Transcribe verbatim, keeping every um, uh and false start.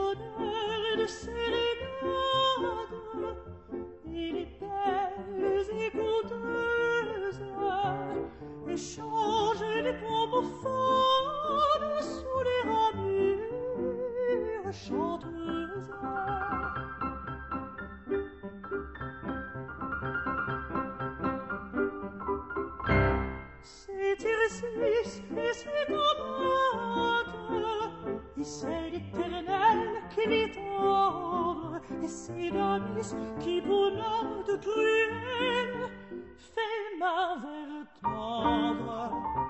bonheur de sérénade, et les belles écouteuses échangent les pomophones sous les ramures chanteuses. C'est Tircis et ses tomates, et c'est l'éternel Clitor, et c'est Damis qui promenade cruelle fait ma verre tendre.